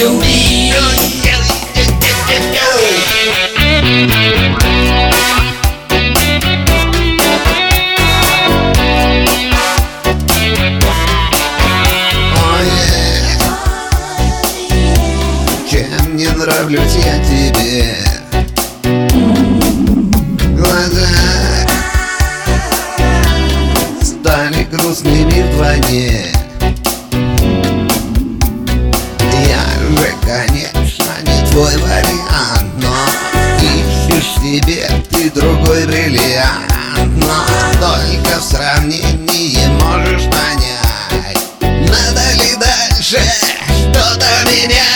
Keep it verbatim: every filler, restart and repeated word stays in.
you be. Чем не нравлюсь я тебе? Глаза стали грустными вдвойне. Я же, конечно, не твой вариант, но ищешь себе ты другой бриллиант. Но только в сравнении можешь понять, надо ли дальше что-то менять.